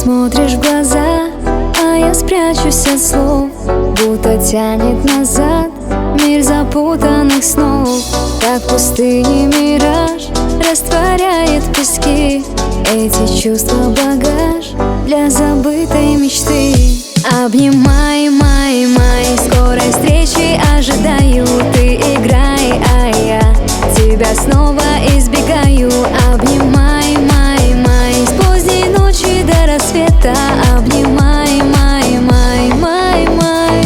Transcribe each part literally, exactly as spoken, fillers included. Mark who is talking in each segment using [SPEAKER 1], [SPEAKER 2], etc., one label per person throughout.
[SPEAKER 1] смотришь в глаза, а я спрячусь от слов, будто тянет назад мир запутанных снов. Как в пустыне мираж растворяет в песке эти чувства, багаж для забытой мечты. Обнимай, май, май, скорой встречи ожидаю. Ты играй, а я тебя снова избегаю. Обнимай, май, май, с поздней ночи до рассвета. Обнимай, май, май, май, май.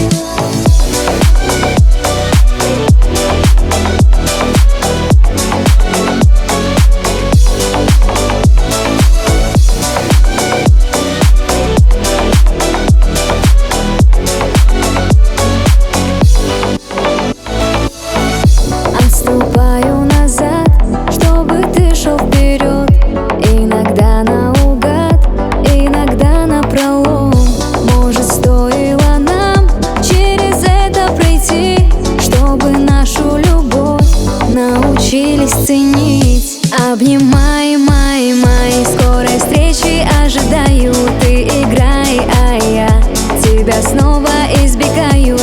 [SPEAKER 1] Отступаю назад, чтобы ты шел вперед. Иногда наугад, иногда напролом. Может, стоило нам через это пройти, чтобы нашу любовь научились ценить. Обнимай, май, май, скорой встречи ожидаю. Ты играй, а я тебя снова избегаю.